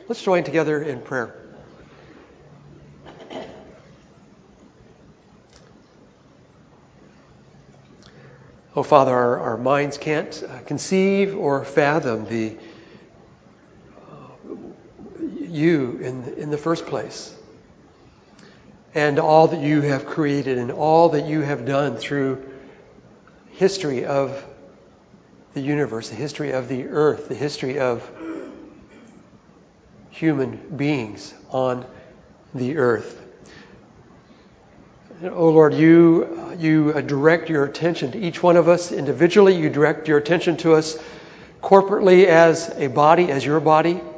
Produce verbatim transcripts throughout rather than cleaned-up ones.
Let's join together in prayer. Oh, Father, our, our minds can't uh, conceive or fathom the uh, you in, in the first place, and all that you have created and all that you have done through history of the universe, the history of the earth, the history of human beings on the earth. Oh Lord, you you direct your attention to each one of us individually. You direct your attention to us corporately as a body, as your body. And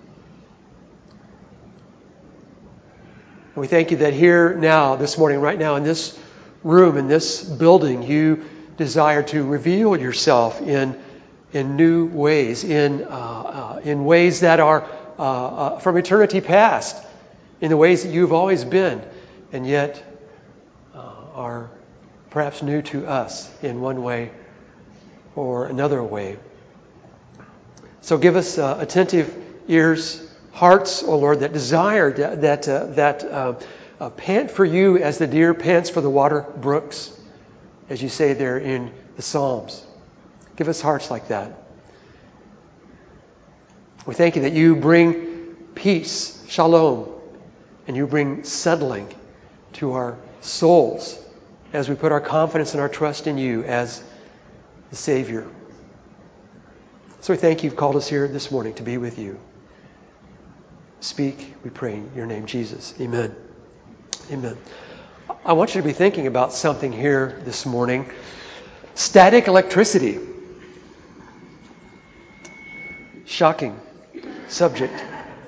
we thank you that here now, this morning, right now, in this room, in this building, you desire to reveal yourself in in new ways, in uh, uh, in ways that are uh, uh, from eternity past, in the ways that you've always been, and yet are perhaps new to us in one way or another way. So give us uh, attentive ears, hearts, O Lord, that desire, that that, uh, that uh, uh, pant for you as the deer pants for the water brooks, as you say there in the Psalms. Give us hearts like that. We thank you that you bring peace, shalom, and you bring settling to our souls as we put our confidence and our trust in you as the Savior. So we thank you, you've called us here this morning to be with you. Speak, we pray in your name, Jesus. Amen. Amen. I want you to be thinking about something here this morning. Static electricity. Shocking subject.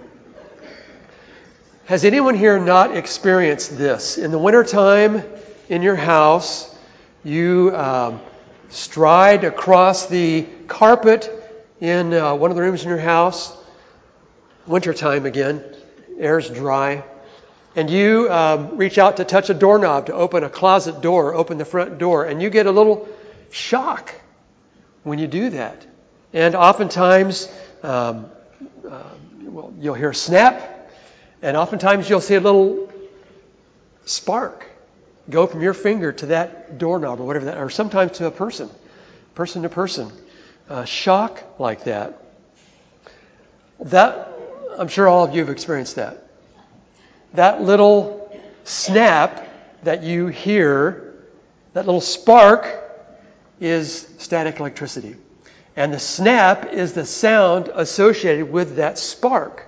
Has anyone here not experienced this? In the wintertime, in your house, you um, stride across the carpet in uh, one of the rooms in your house, wintertime again, air's dry, and you um, reach out to touch a doorknob to open a closet door, open the front door, and you get a little shock when you do that. And oftentimes, um, uh, well, you'll hear a snap, and oftentimes you'll see a little spark go from your finger to that doorknob or whatever that, or sometimes to a person, person to person. Uh, shock like that. That, I'm sure all of you have experienced that. That little snap that you hear, that little spark, is static electricity. And the snap is the sound associated with that spark.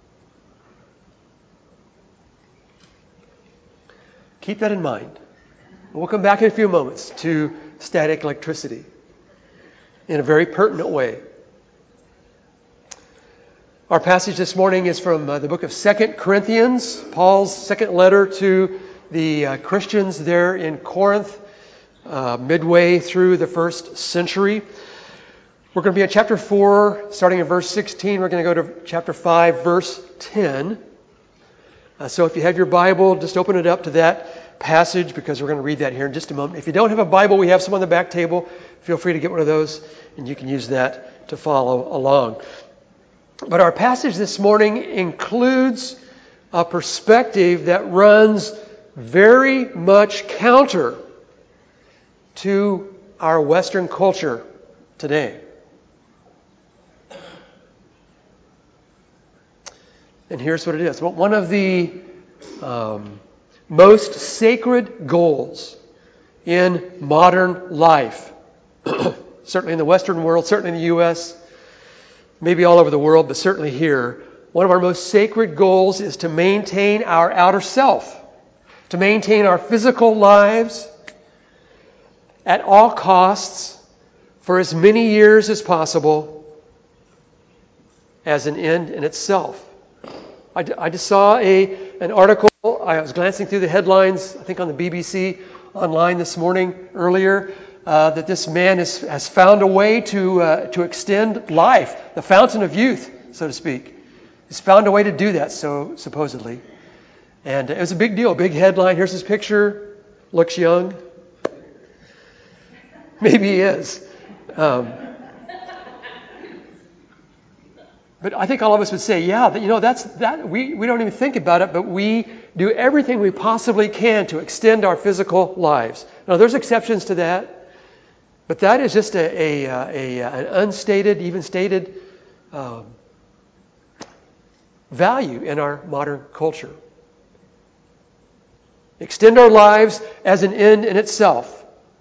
Keep that in mind. We'll come back in a few moments to static electricity in a very pertinent way. Our passage this morning is from uh, the book of Second Corinthians, Paul's second letter to the uh, Christians there in Corinth, uh, midway through the first century. We're going to be in chapter four, starting in verse sixteen. We're going to go to chapter five, verse ten. Uh, so if you have your Bible, just open it up to that passage, because we're going to read that here in just a moment. If you don't have a Bible, we have some on the back table. Feel free to get one of those, and you can use that to follow along. But our passage this morning includes a perspective that runs very much counter to our Western culture today. And here's what it is. Well, one of the um, most sacred goals in modern life, certainly in the Western world, certainly in the U S, maybe all over the world, but certainly here, one of our most sacred goals is to maintain our outer self, to maintain our physical lives at all costs for as many years as possible as an end in itself. I, I just saw a an article. I was glancing through the headlines, I think on the B B C online this morning earlier, uh, that this man is, has found a way to uh, to extend life, the fountain of youth, so to speak. He's found a way to do that, so supposedly. And it was a big deal, big headline. Here's his picture. Looks young. Maybe he is. Um, But I think all of us would say, yeah, that, you know, that's that we, we don't even think about it, but we do everything we possibly can to extend our physical lives. Now, there's exceptions to that, but that is just a, a, a, a an unstated, even stated um, value in our modern culture. Extend our lives as an end in itself.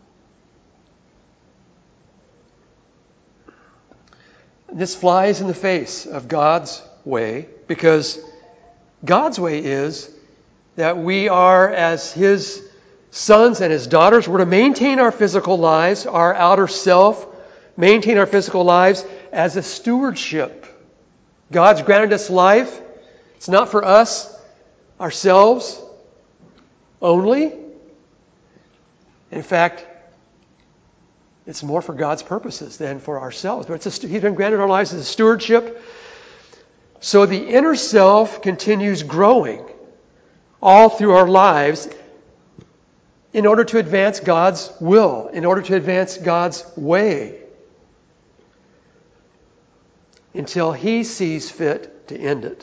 This flies in the face of God's way, because God's way is that we are, as His sons and His daughters, we're to maintain our physical lives, our outer self, maintain our physical lives as a stewardship. God's granted us life. It's not for us, ourselves, only. In fact, it's more for God's purposes than for ourselves. But it's a, He's been granted our lives as a stewardship. So the inner self continues growing all through our lives in order to advance God's will, in order to advance God's way, until He sees fit to end it.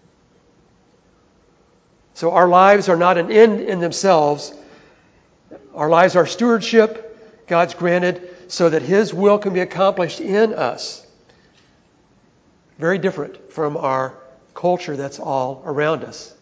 So our lives are not an end in themselves. Our lives are stewardship God's granted so that His will can be accomplished in us. Very different from our culture that's all around us.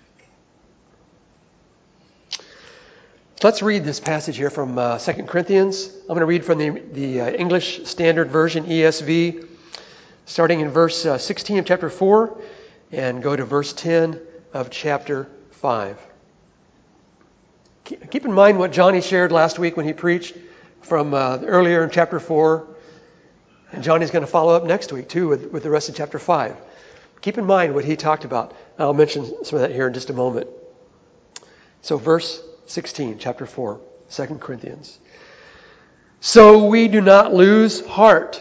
Let's read this passage here from uh, Second Corinthians. I'm going to read from the, the uh, English Standard Version, E S V, starting in verse uh, sixteen of chapter four, and go to verse ten of chapter five. Keep in mind what Johnny shared last week when he preached from uh, earlier in chapter four. And Johnny's going to follow up next week, too, with, with the rest of chapter five. Keep in mind what he talked about. I'll mention some of that here in just a moment. So verse sixteen, chapter four, Second Corinthians. So we do not lose heart.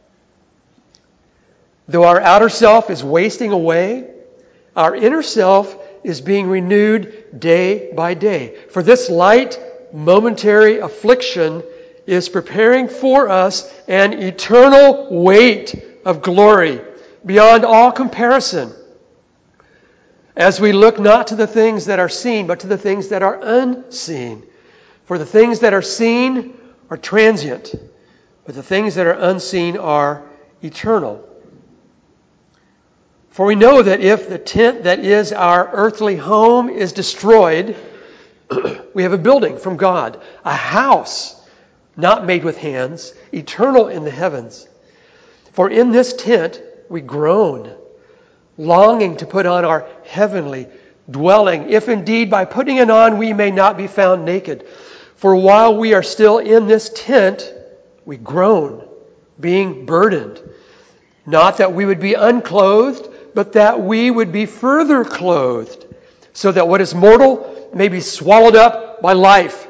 Though our outer self is wasting away, our inner self is being renewed day by day. For this light, momentary affliction is preparing for us an eternal weight of glory beyond all comparison, as we look not to the things that are seen, but to the things that are unseen. For the things that are seen are transient, but the things that are unseen are eternal. For we know that if the tent that is our earthly home is destroyed, we have a building from God, a house not made with hands, eternal in the heavens. For in this tent we groan, longing to put on our heavenly dwelling, if indeed by putting it on we may not be found naked. For while we are still in this tent, we groan, being burdened. Not that we would be unclothed, but that we would be further clothed, so that what is mortal may be swallowed up by life.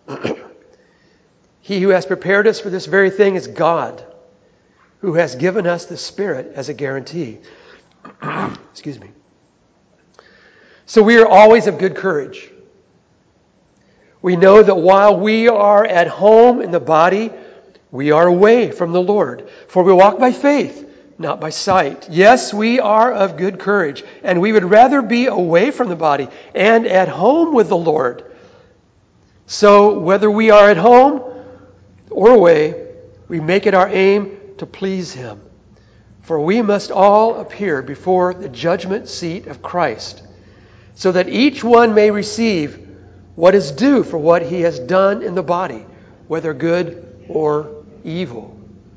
He who has prepared us for this very thing is God, who has given us the Spirit as a guarantee. Excuse me. So we are always of good courage. We know that while we are at home in the body, we are away from the Lord. For we walk by faith, not by sight. Yes, we are of good courage, and we would rather be away from the body and at home with the Lord. So whether we are at home or away, we make it our aim to please Him. For we must all appear before the judgment seat of Christ, so that each one may receive what is due for what he has done in the body, whether good or evil.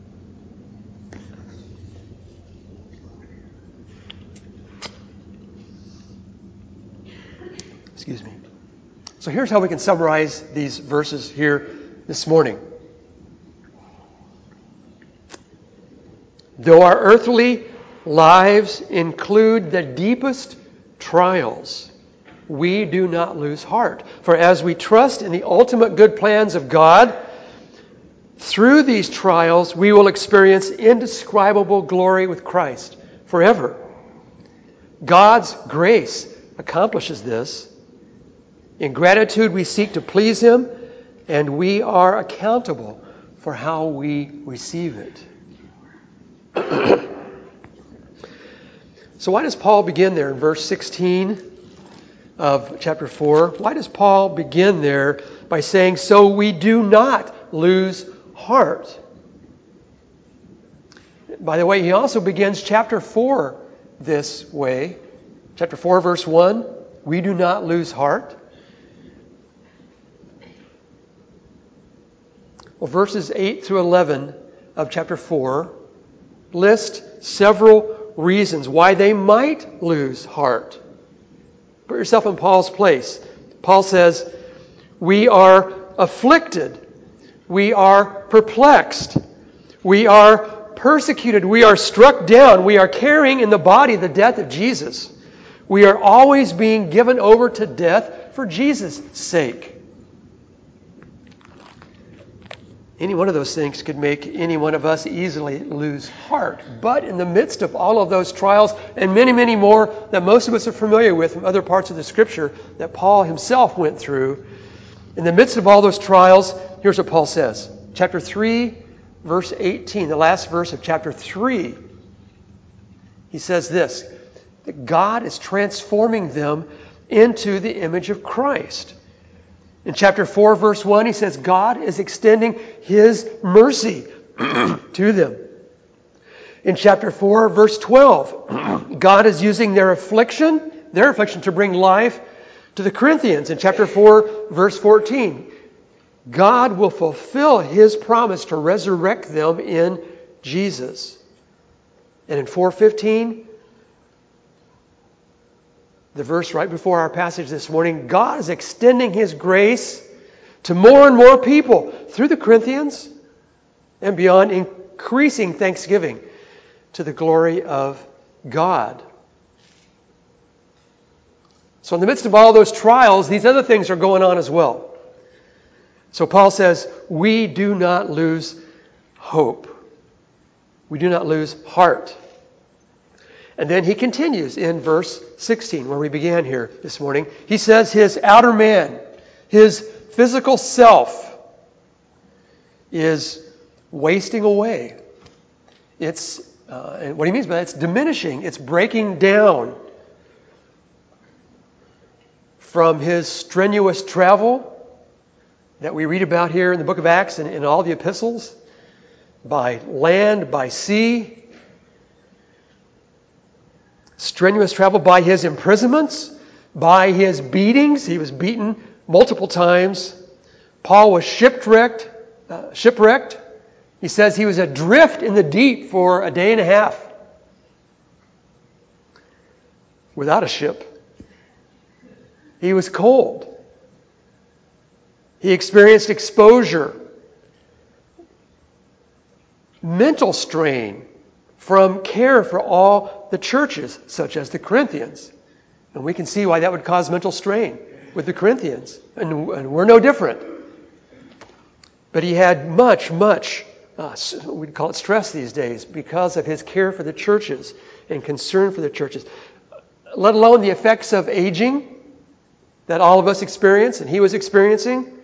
Excuse me. So here's how we can summarize these verses here this morning. Though our earthly lives include the deepest trials, we do not lose heart. For as we trust in the ultimate good plans of God, through these trials we will experience indescribable glory with Christ forever. God's grace accomplishes this. In gratitude we seek to please Him, and we are accountable for how we receive it. So why does Paul begin there in verse sixteen of chapter four? Why does Paul begin there by saying, so we do not lose heart? By the way, he also begins chapter four this way. Chapter four, verse one, we do not lose heart. Well, verses eight through eleven of chapter four list several reasons why they might lose heart. Put yourself in Paul's place. Paul says, we are afflicted. We are perplexed. We are persecuted. We are struck down. We are carrying in the body the death of Jesus. We are always being given over to death for Jesus' sake. Any one of those things could make any one of us easily lose heart. But in the midst of all of those trials, and many, many more that most of us are familiar with from other parts of the Scripture that Paul himself went through, in the midst of all those trials, here's what Paul says. Chapter three, verse eighteen, the last verse of chapter three. He says this, that God is transforming them into the image of Christ. In chapter four, verse one, he says, God is extending His mercy to them. In chapter four, verse twelve, God is using their affliction, their affliction to bring life to the Corinthians. In chapter four, verse fourteen, God will fulfill His promise to resurrect them in Jesus. And in four fifteen, the verse right before our passage this morning, God is extending His grace to more and more people through the Corinthians and beyond, increasing thanksgiving to the glory of God. So in the midst of all those trials, these other things are going on as well. So Paul says, we do not lose hope. We do not lose heart. And then he continues in verse sixteen, where we began here this morning. He says his outer man, his physical self, is wasting away. It's, uh, and what he means by that, it's diminishing, it's breaking down from his strenuous travel that we read about here in the book of Acts and in all the epistles, by land, by sea. Strenuous travel by his imprisonments, by his beatings. He was beaten multiple times. Paul was shipwrecked. Uh, shipwrecked. He says he was adrift in the deep for a day and a half without a ship. He was cold. He experienced exposure, mental strain from care for all the churches, such as the Corinthians. And we can see why that would cause mental strain with the Corinthians. And, and we're no different. But he had much, much, uh, we'd call it stress these days, because of his care for the churches and concern for the churches. Let alone the effects of aging that all of us experience and he was experiencing.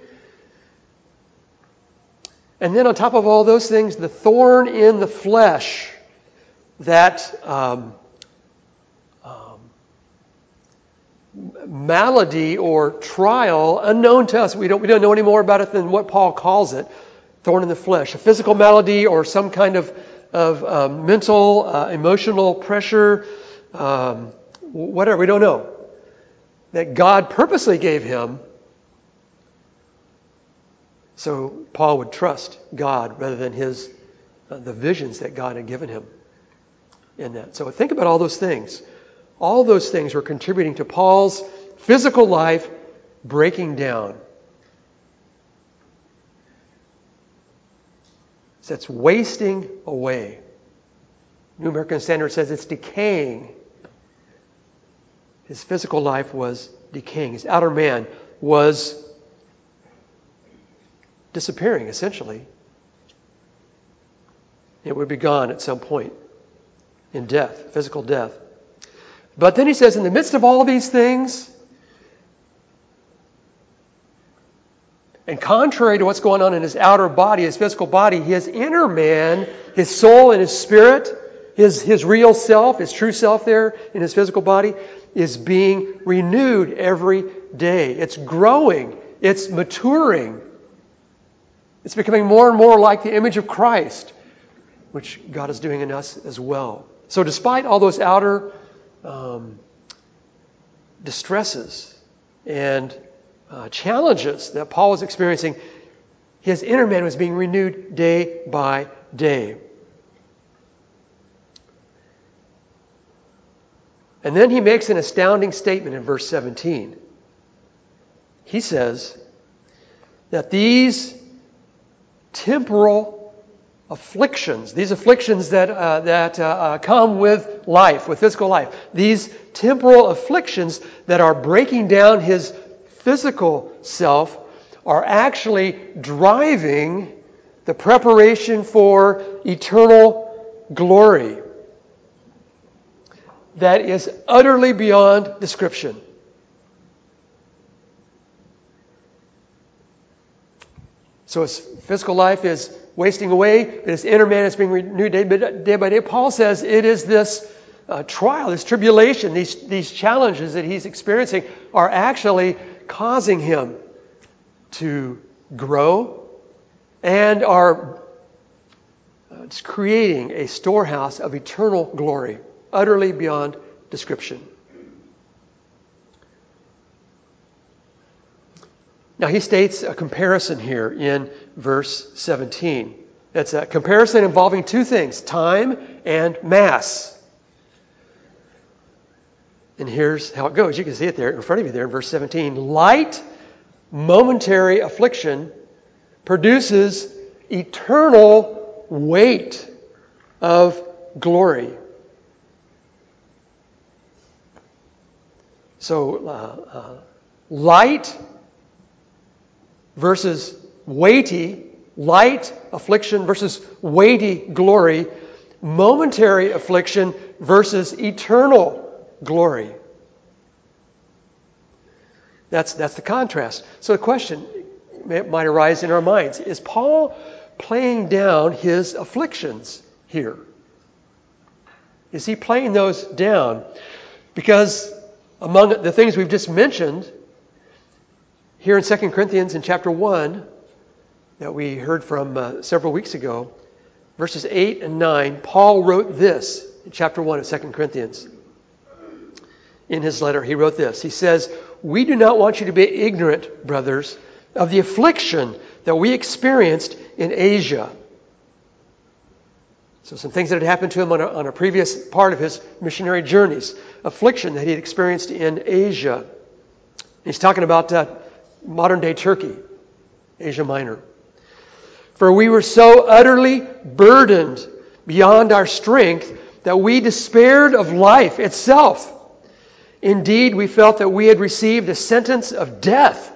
And then on top of all those things, the thorn in the flesh, that um, um, malady or trial unknown to us. We don't, we don't know any more about it than what Paul calls it, thorn in the flesh. A physical malady or some kind of, of um, mental, uh, emotional pressure, um, whatever, we don't know. That God purposely gave him so Paul would trust God rather than his uh, the visions that God had given him. In that. So think about all those things. All those things were contributing to Paul's physical life breaking down. So it's wasting away. New American Standard says it's decaying. His physical life was decaying. His outer man was disappearing, essentially. It would be gone at some point. In death, physical death. But then he says, in the midst of all of these things, and contrary to what's going on in his outer body, his physical body, his inner man, his soul and his spirit, His, his real self, his true self there in his physical body, is being renewed every day. It's growing. It's maturing. It's becoming more and more like the image of Christ, which God is doing in us as well. So despite all those outer um, distresses and uh, challenges that Paul was experiencing, his inner man was being renewed day by day. And then he makes an astounding statement in verse seventeen. He says that these temporal afflictions, these afflictions that uh, that uh, uh, come with life, with physical life, these temporal afflictions that are breaking down his physical self are actually driving the preparation for eternal glory that is utterly beyond description. So his physical life is wasting away, but his inner man is being renewed day by day. By day. Paul says it is this uh, trial, this tribulation, these, these challenges that he's experiencing are actually causing him to grow and are uh, creating a storehouse of eternal glory, utterly beyond description. Now he states a comparison here in verse seventeen. It's a comparison involving two things, time and mass. And here's how it goes. You can see it there in front of you there in verse seventeen. Light, momentary affliction produces eternal weight of glory. So, uh, uh, light versus weighty, light affliction versus weighty glory, momentary affliction versus eternal glory. That's, that's the contrast. So the question might arise in our minds, is Paul playing down his afflictions here? Is he playing those down? Because among the things we've just mentioned, here in Second Corinthians in chapter one, that we heard from uh, several weeks ago, verses eight and nine, Paul wrote this in chapter one of Second Corinthians. In his letter, he wrote this. He says, "We do not want you to be ignorant, brothers, of the affliction that we experienced in Asia." So some things that had happened to him on a, on a previous part of his missionary journeys. Affliction that he had experienced in Asia. He's talking about uh, modern-day Turkey, Asia Minor. "For we were so utterly burdened beyond our strength that we despaired of life itself. Indeed, we felt that we had received a sentence of death."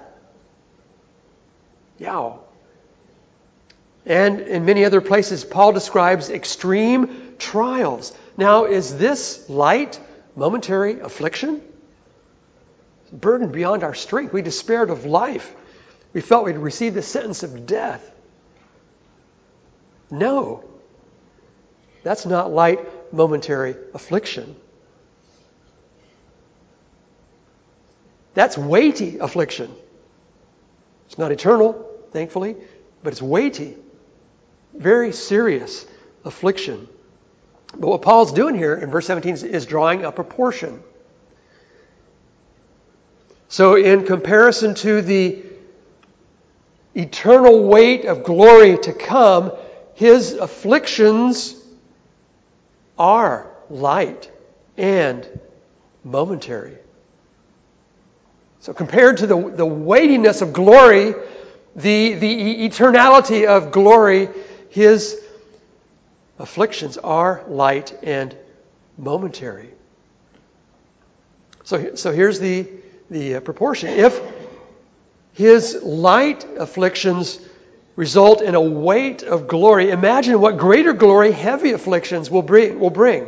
Yow. And in many other places, Paul describes extreme trials. Now, is this light, momentary affliction? Burdened beyond our strength. We despaired of life. We felt we'd received the sentence of death. No. That's not light, momentary affliction. That's weighty affliction. It's not eternal, thankfully, but it's weighty. Very serious affliction. But what Paul's doing here in verse seventeen is drawing a proportion. So in comparison to the eternal weight of glory to come, his afflictions are light and momentary. So compared to the, the weightiness of glory, the, the eternality of glory, his afflictions are light and momentary. So, so here's the, the proportion. If his light afflictions result in a weight of glory, imagine what greater glory heavy afflictions will bring. Will bring.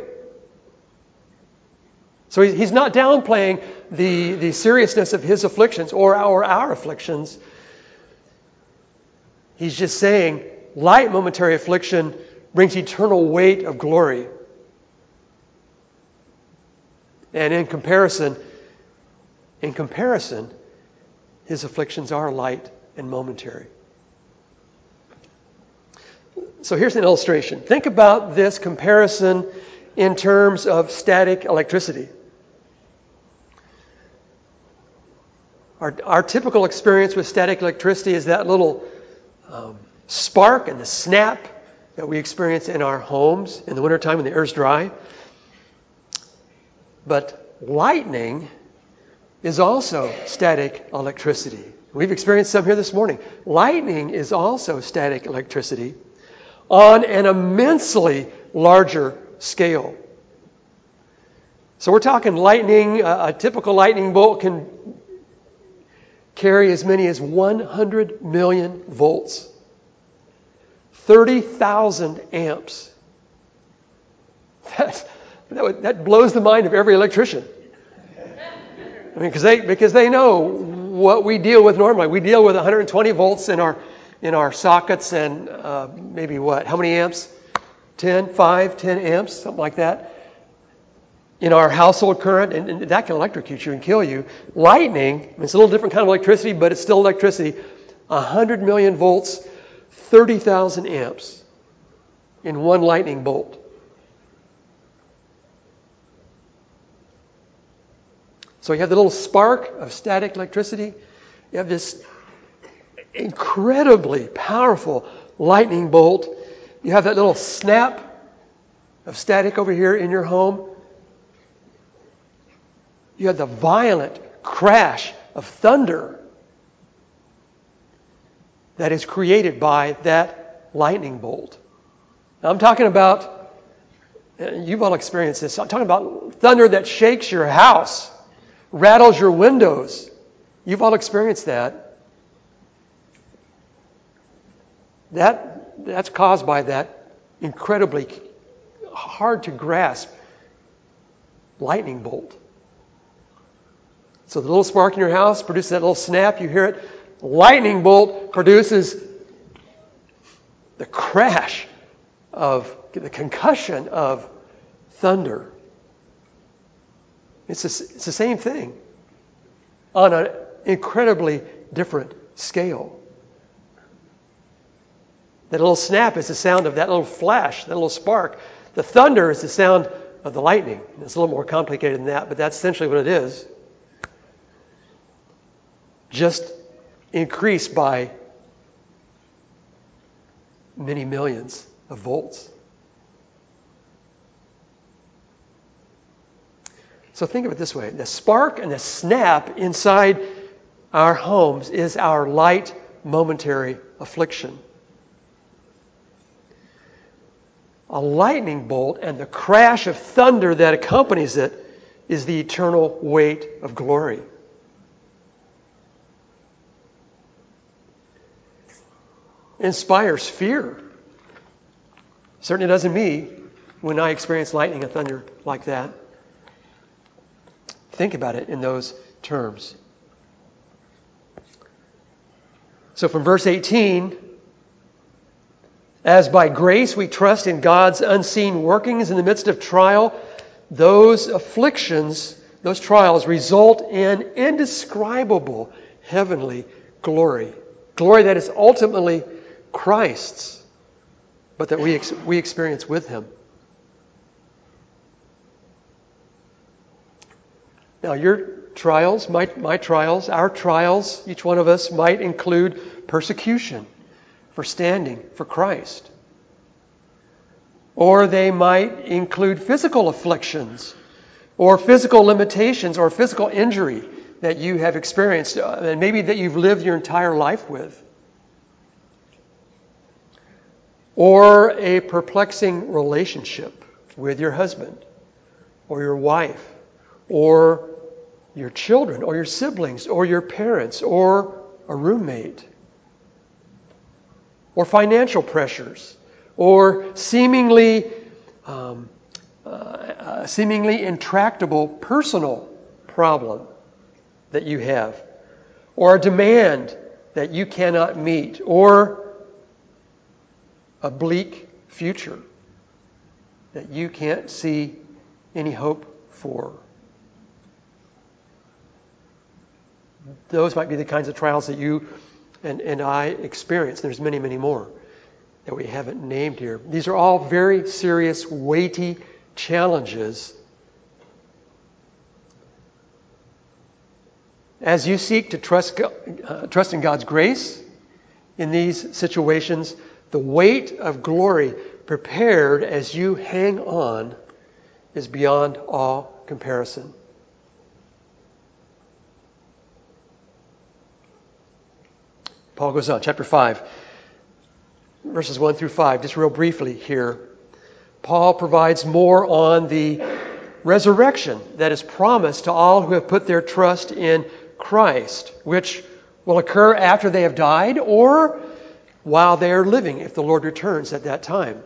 So he's not downplaying the, the seriousness of his afflictions or our, our afflictions. He's just saying light momentary affliction brings eternal weight of glory. And in comparison, in comparison, his afflictions are light and momentary. So here's an illustration. Think about this comparison in terms of static electricity. Our, our typical experience with static electricity is that little um, spark and the snap that we experience in our homes in the wintertime when the air's dry. But lightning is also static electricity. We've experienced some here this morning. Lightning is also static electricity on an immensely larger scale. So we're talking lightning. A, a typical lightning bolt can carry as many as one hundred million volts, thirty thousand amps. That's, that, would, that blows the mind of every electrician. I mean, because they because they know what we deal with normally. We deal with one hundred twenty volts in our in our sockets, and uh, maybe what? How many amps? ten, five, ten amps, something like that. In our household current, and, and that can electrocute you and kill you. Lightning, it's a little different kind of electricity, but it's still electricity. one hundred million volts, thirty thousand amps in one lightning bolt. So you have the little spark of static electricity. You have this incredibly powerful lightning bolt. You have that little snap of static over here in your home. You have the violent crash of thunder that is created by that lightning bolt. Now, I'm talking about, you've all experienced this, I'm talking about thunder that shakes your house, rattles your windows. You've all experienced that. That that's caused by that incredibly hard to grasp lightning bolt. So the little spark in your house produces that little snap, you hear it. Lightning bolt produces the crash of, the concussion of thunder. It's, a, it's the same thing on an incredibly different scale. That little snap is the sound of that little flash, that little spark. The thunder is the sound of the lightning. It's a little more complicated than that, but that's essentially what it is. Just increased by many millions of volts. So think of it this way. The spark and the snap inside our homes is our light, momentary affliction. A lightning bolt and the crash of thunder that accompanies it is the eternal weight of glory. Inspires fear. Certainly does in me when I experience lightning and thunder like that. Think about it in those terms. So from verse eighteen, as by grace we trust in God's unseen workings in the midst of trial, those afflictions, those trials result in indescribable heavenly glory. Glory that is ultimately Christ's, but that we ex- we experience with Him. Now, your trials, my, my trials, our trials, each one of us might include persecution for standing for Christ. Or they might include physical afflictions or physical limitations or physical injury that you have experienced uh, and maybe that you've lived your entire life with. Or a perplexing relationship with your husband or your wife or your children or your siblings or your parents or a roommate. Or financial pressures or seemingly um, uh, uh, seemingly intractable personal problem that you have, or a demand that you cannot meet, or a bleak future that you can't see any hope for. those might be the kinds of trials that you and, and I experience. There's many, many more that we haven't named here. These are all very serious, weighty challenges. As you seek to trust, uh, trust in God's grace in these situations, the weight of glory prepared as you hang on is beyond all comparison. Paul goes on, chapter five, verses one through five, just real briefly here. Paul provides more on the resurrection that is promised to all who have put their trust in Christ, which will occur after they have died or while they are living, if the Lord returns at that time.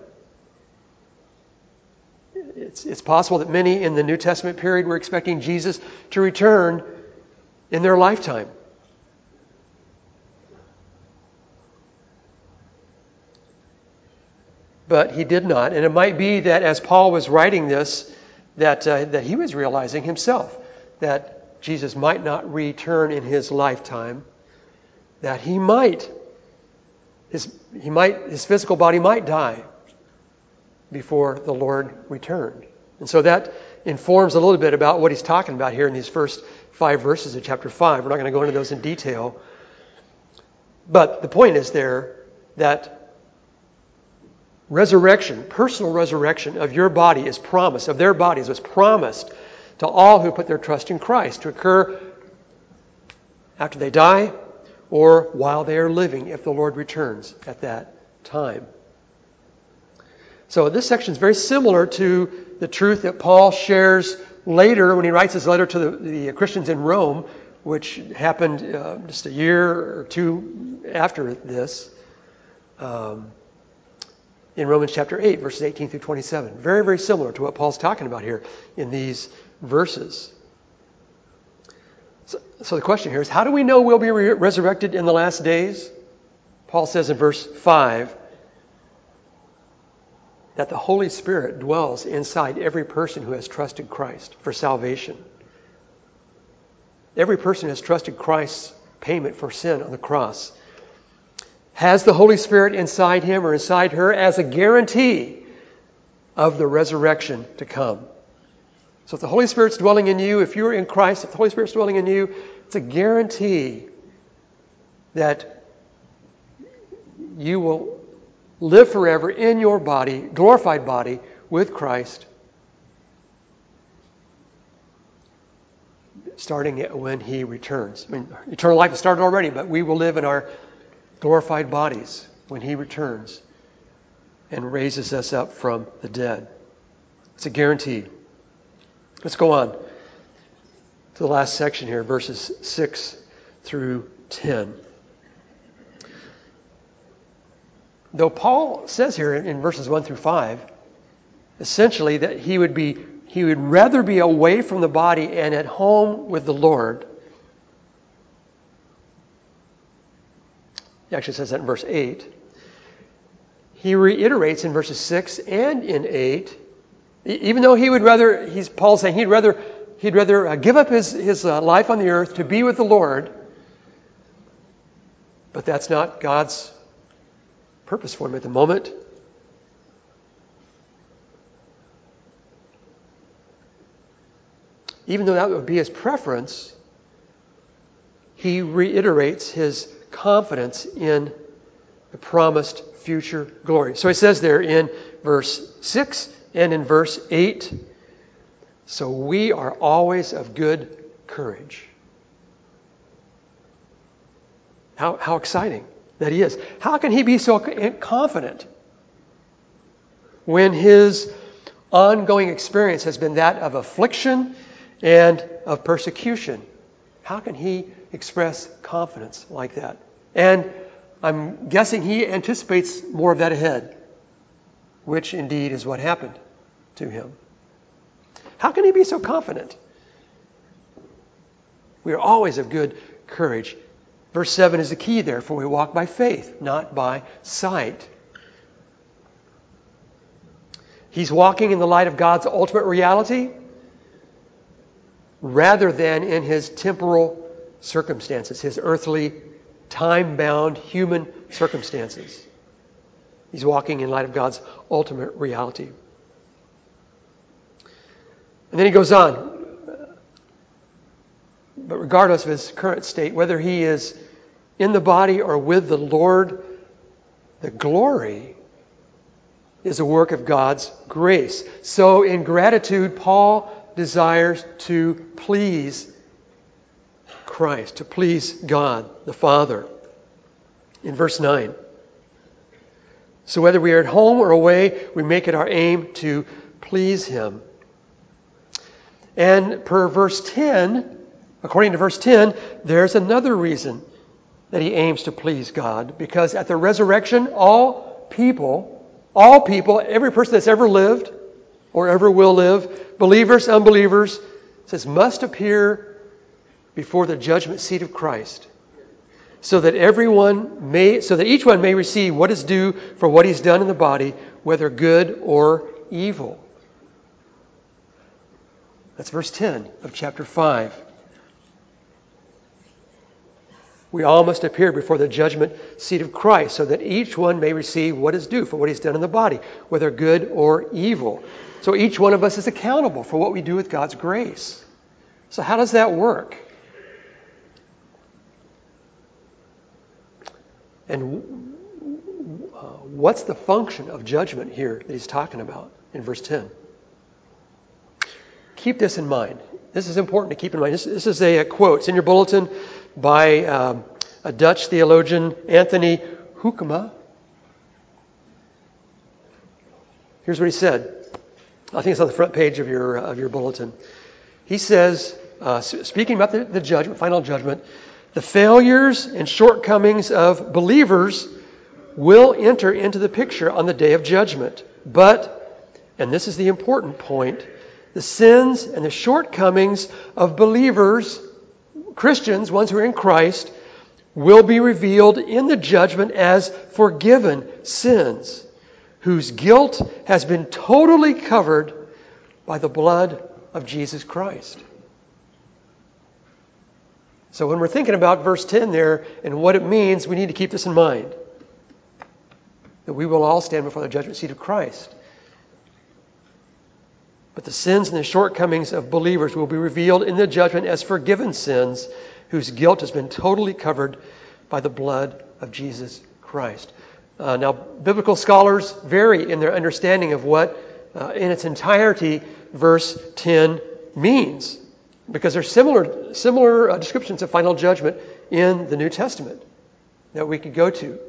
It's, it's possible that many in the New Testament period were expecting Jesus to return in their lifetime. But he did not. And it might be that as Paul was writing this, that, uh, that he was realizing himself that Jesus might not return in his lifetime, that he might, his, he might, his physical body might die before the Lord returned. And so that informs a little bit about what he's talking about here in these first five verses of chapter five. We're not going to go into those in detail. But the point is there that resurrection, personal resurrection of your body is promised, of their bodies was promised to all who put their trust in Christ to occur after they die or while they are living if the Lord returns at that time. So this section is very similar to the truth that Paul shares later when he writes his letter to the, the Christians in Rome, which happened uh, just a year or two after this. Um, in Romans chapter eight, verses eighteen through twenty-seven. Very, very similar to what Paul's talking about here in these verses. So, so the question here is, how do we know we'll be re- resurrected in the last days? Paul says in verse five that the Holy Spirit dwells inside every person who has trusted Christ for salvation. Every person who has trusted Christ's payment for sin on the cross has the Holy Spirit inside him or inside her as a guarantee of the resurrection to come. So if the Holy Spirit's dwelling in you, if you're in Christ, if the Holy Spirit's dwelling in you, it's a guarantee that you will live forever in your body, glorified body, with Christ, starting when He returns. I mean, eternal life has started already, but we will live in our glorified bodies when He returns and raises us up from the dead. It's a guarantee. Let's go on to the last section here, verses six through ten. Though Paul says here in verses one through five, essentially that he would be he would rather be away from the body and at home with the Lord. He actually says that in verse eight. He reiterates in verses six and in eight, even though he would rather, he's Paul's saying he'd rather he'd rather uh, give up his his uh, life on the earth to be with the Lord, but that's not God's purpose for him at the moment. Even though that would be his preference, he reiterates his confidence in the promised future glory. So he says there in verse six and in verse eight, so we are always of good courage. How, how exciting that he is. How can he be so confident when his ongoing experience has been that of affliction and of persecution? How can he express confidence like that? And I'm guessing he anticipates more of that ahead, which indeed is what happened to him. How can he be so confident? We are always of good courage. Verse seven is the key there, for we walk by faith, not by sight. He's walking in the light of God's ultimate reality rather than in his temporal circumstances, his earthly, time-bound human circumstances. He's walking in light of God's ultimate reality. And then he goes on. But regardless of his current state, whether he is in the body or with the Lord, the glory is a work of God's grace. So in gratitude, Paul desires to please Christ, to please God the Father. In verse nine. So whether we are at home or away, we make it our aim to please Him. And per verse ten, according to verse ten, there's another reason that he aims to please God. Because at the resurrection, all people, all people, every person that's ever lived or ever will live, believers, unbelievers, says must appear before the judgment seat of Christ, so that everyone may, so that each one may receive what is due for what he's done in the body, whether good or evil. That's verse ten of chapter five. We all must appear before the judgment seat of Christ, so that each one may receive what is due for what he's done in the body, whether good or evil. So each one of us is accountable for what we do with God's grace. So how does that work? And uh, what's the function of judgment here that he's talking about in verse ten? Keep this in mind. This is important to keep in mind. This, this is a, a quote. It's in your bulletin by um, a Dutch theologian, Anthony Hoekema. Here's what he said. I think it's on the front page of your of your bulletin. He says, uh, speaking about the, the judgment, final judgment, the failures and shortcomings of believers will enter into the picture on the day of judgment. But, and this is the important point, the sins and the shortcomings of believers, Christians, ones who are in Christ, will be revealed in the judgment as forgiven sins, whose guilt has been totally covered by the blood of Jesus Christ. So when we're thinking about verse ten there and what it means, we need to keep this in mind. That we will all stand before the judgment seat of Christ. But the sins and the shortcomings of believers will be revealed in the judgment as forgiven sins, whose guilt has been totally covered by the blood of Jesus Christ. Uh, now, biblical scholars vary in their understanding of what, uh, in its entirety, verse ten means. Because there's similar, similar uh, descriptions of final judgment in the New Testament that we could go to.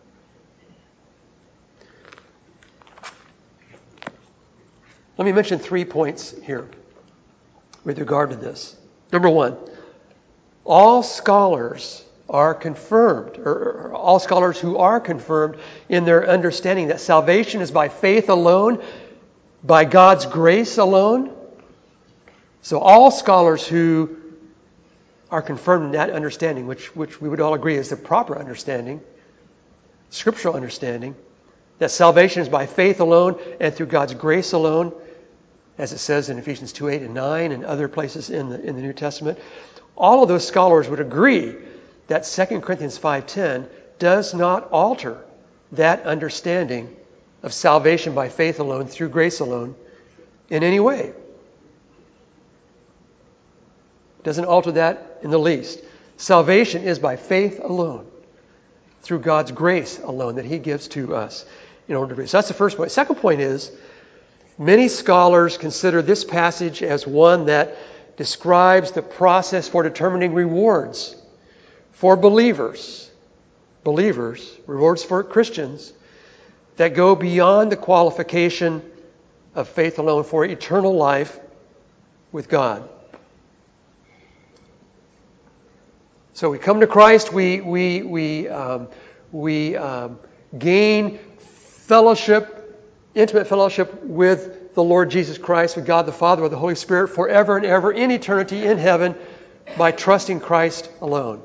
Let me mention three points here with regard to this. Number one, all scholars are confirmed, or, or all scholars who are confirmed in their understanding that salvation is by faith alone, by God's grace alone. So all scholars who are confirmed in that understanding, which, which we would all agree is the proper understanding, scriptural understanding, that salvation is by faith alone and through God's grace alone, as it says in Ephesians two, eight, and nine and other places in the, in the New Testament. All of those scholars would agree that Second Corinthians five ten does not alter that understanding of salvation by faith alone, through grace alone, in any way. Doesn't alter that in the least. Salvation is by faith alone, through God's grace alone that He gives to us in order to be. So that's the first point. Second point is, many scholars consider this passage as one that describes the process for determining rewards for believers, believers, rewards for Christians that go beyond the qualification of faith alone for eternal life with God. So we come to Christ, we we we um, we um, gain fellowship, intimate fellowship with the Lord Jesus Christ, with God the Father, with the Holy Spirit, forever and ever in eternity in heaven, by trusting Christ alone.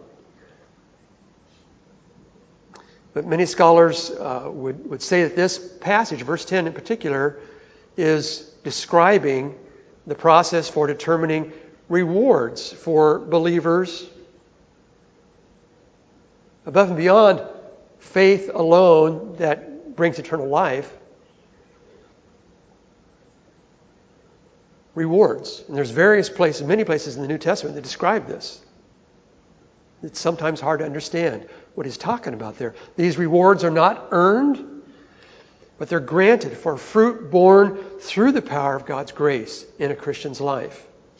But many scholars uh, would would say that this passage, verse ten in particular, is describing the process for determining rewards for believers above and beyond faith alone that brings eternal life, rewards. And there's various places, many places in the New Testament that describe this. It's sometimes hard to understand what he's talking about there. These rewards are not earned, but they're granted for fruit born through the power of God's grace in a Christian's life.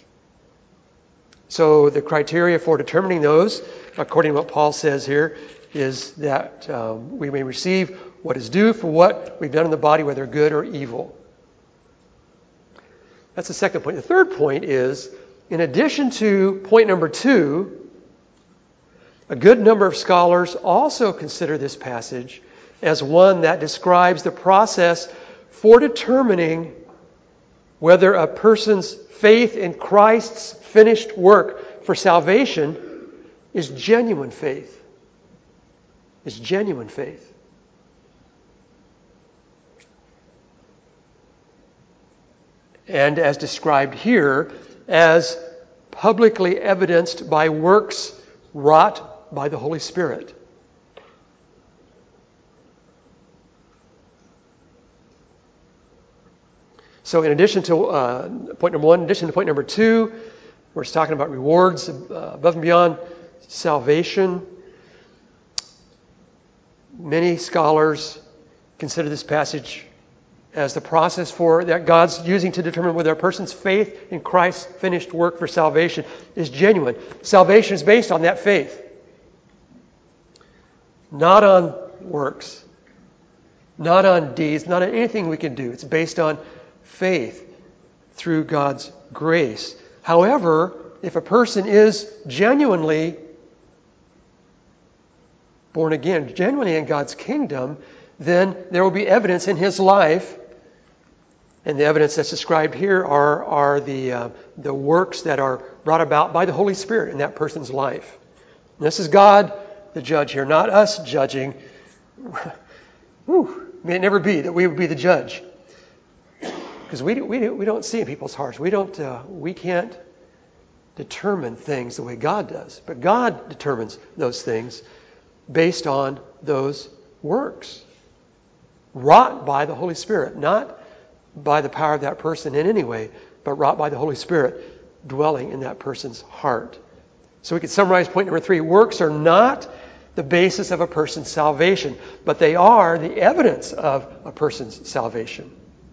So the criteria for determining those, according to what Paul says here, is that um, we may receive what is due for what we've done in the body, whether good or evil. That's the second point. The third point is, in addition to point number two, a good number of scholars also consider this passage as one that describes the process for determining whether a person's faith in Christ's finished work for salvation is genuine faith. Is genuine faith. And as described here, as publicly evidenced by works wrought by the Holy Spirit. So in addition to uh, point number one, in addition to point number two, we're just talking about rewards uh, above and beyond salvation. Many scholars consider this passage as the process for that God's using to determine whether a person's faith in Christ's finished work for salvation is genuine. Salvation is based on that faith, not on works, not on deeds, not on anything we can do. It's based on faith through God's grace. However, if a person is genuinely born again, genuinely in God's kingdom, then there will be evidence in his life. And the evidence that's described here are, are the, uh, the works that are brought about by the Holy Spirit in that person's life. And this is God, the judge here, not us judging. Whew, may it never be that we would be the judge. Because we, we, we don't see in people's hearts. We, don't, uh, we can't determine things the way God does. But God determines those things based on those works. Wrought by the Holy Spirit, not by the power of that person in any way, but wrought by the Holy Spirit dwelling in that person's heart. So we can summarize point number three. Works are not the basis of a person's salvation, but they are the evidence of a person's salvation.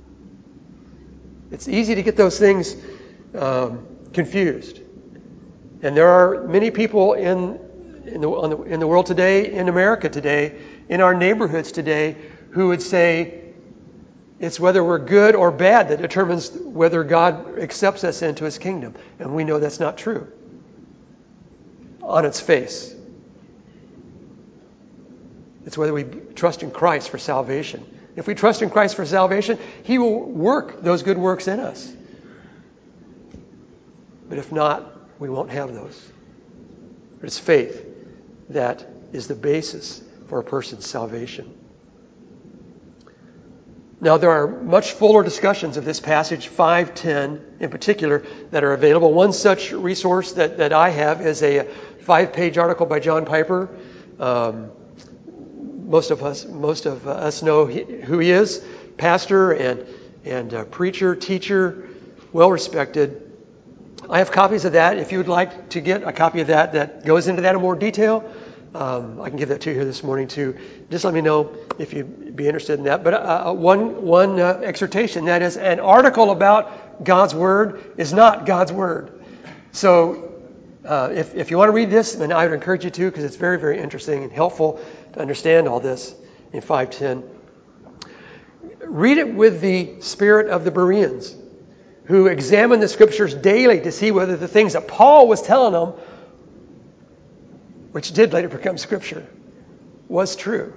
It's easy to get those things um, confused. And there are many people in, in, the, on the, in the world today, in America today, in our neighborhoods today, who would say, it's whether we're good or bad that determines whether God accepts us into His kingdom. And we know that's not true on its face. It's whether we trust in Christ for salvation. If we trust in Christ for salvation, He will work those good works in us. But if not, we won't have those. But it's faith that is the basis for a person's salvation. Now, there are much fuller discussions of this passage, five ten in particular, that are available. One such resource that, that I have is a five-page article by John Piper. Um, most of us most of us know he, who he is, pastor and and uh, preacher, teacher, well respected. I have copies of that. If you would like to get a copy of that that goes into that in more detail, Um, I can give that to you here this morning too. Just let me know if you'd be interested in that. But uh, one one uh, exhortation, that is, an article about God's Word is not God's Word. So uh, if, if you want to read this, then I would encourage you to, because it's very, very interesting and helpful to understand all this in five ten. Read it with the spirit of the Bereans, who examined the Scriptures daily to see whether the things that Paul was telling them, which did later become Scripture, was true.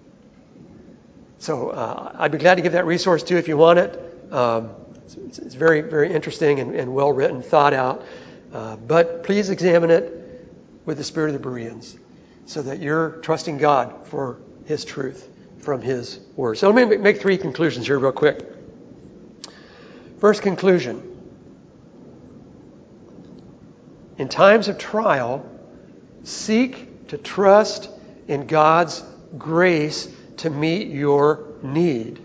So uh, I'd be glad to give that resource to you if you want it. Um, it's, it's very, very interesting and, and well written, thought out. Uh, but please examine it with the spirit of the Bereans, so that you're trusting God for His truth from His Word. So let me make three conclusions here real quick. First conclusion. In times of trial, seek to trust in God's grace to meet your need.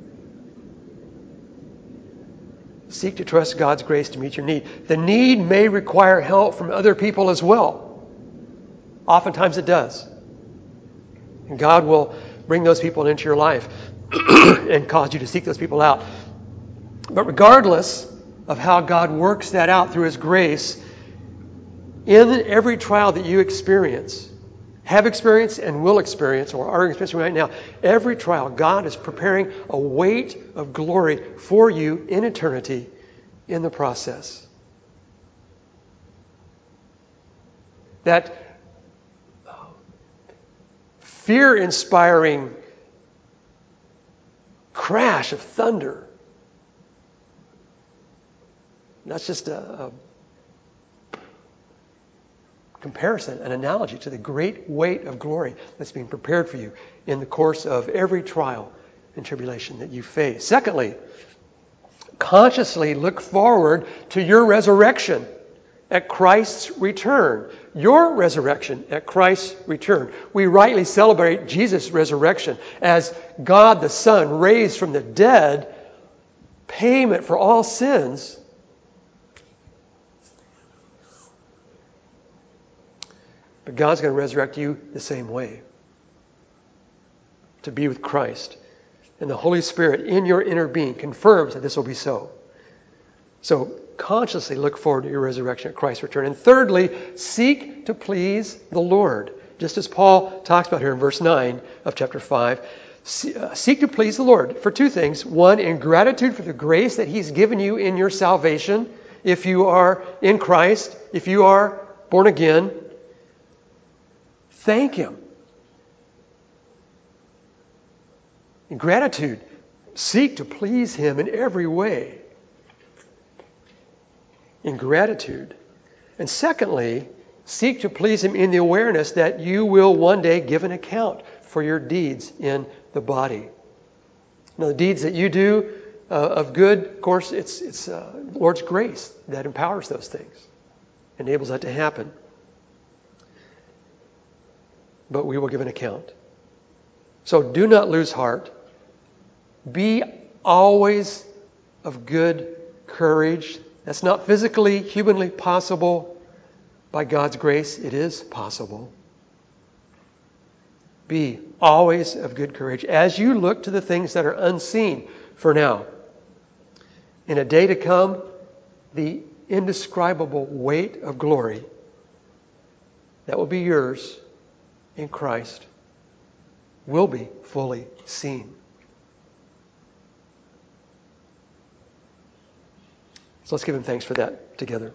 Seek to trust God's grace to meet your need. The need may require help from other people as well. Oftentimes it does. And God will bring those people into your life and cause you to seek those people out. But regardless of how God works that out through His grace, in every trial that you experience, have experienced and will experience, or are experiencing right now, every trial, God is preparing a weight of glory for you in eternity in the process. That fear-inspiring crash of thunder, that's just a, a comparison, an analogy to the great weight of glory that's being prepared for you in the course of every trial and tribulation that you face. Secondly, consciously look forward to your resurrection at Christ's return. Your resurrection at Christ's return. We rightly celebrate Jesus' resurrection as God the Son raised from the dead, payment for all sins. But God's going to resurrect you the same way. To be with Christ. And the Holy Spirit in your inner being confirms that this will be so. So consciously look forward to your resurrection at Christ's return. And thirdly, seek to please the Lord. Just as Paul talks about here in verse nine of chapter five. Seek to please the Lord for two things. One, in gratitude for the grace that He's given you in your salvation. If you are in Christ, if you are born again, thank Him. In gratitude, seek to please Him in every way. In gratitude. And secondly, seek to please Him in the awareness that you will one day give an account for your deeds in the body. Now, the deeds that you do uh, of good, of course, it's, it's uh, the Lord's grace that empowers those things, enables that to happen. But we will give an account. So do not lose heart. Be always of good courage. That's not physically, humanly possible. By God's grace, it is possible. Be always of good courage as you look to the things that are unseen for now. In a day to come, the indescribable weight of glory that will be yours in Christ will be fully seen. So let's give Him thanks for that together.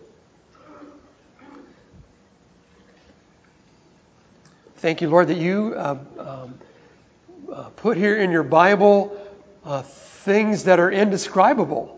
Thank you, Lord, that you uh, um, uh, put here in your Bible uh, things that are indescribable.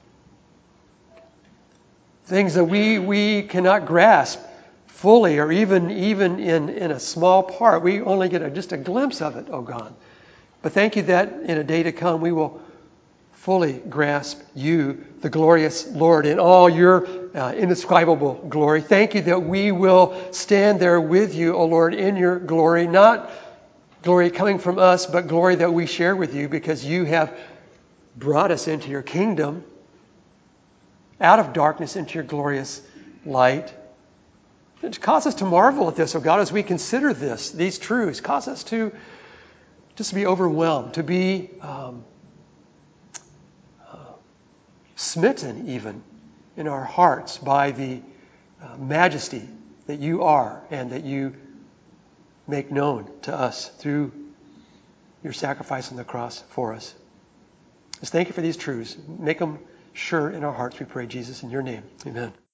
Things that we, we cannot grasp fully, or even, even in, in a small part. We only get a, just a glimpse of it, oh God. But thank you that in a day to come we will fully grasp you, the glorious Lord, in all your uh, indescribable glory. Thank you that we will stand there with you, O Lord, in your glory. Not glory coming from us, but glory that we share with you because you have brought us into your kingdom, out of darkness into your glorious light. It causes us to marvel at this, O God, as we consider this, these truths. Cause us to just be overwhelmed, to be um, uh, smitten even in our hearts by the uh, majesty that you are and that you make known to us through your sacrifice on the cross for us. Just thank you for these truths. Make them sure in our hearts, we pray, Jesus, in your name. Amen.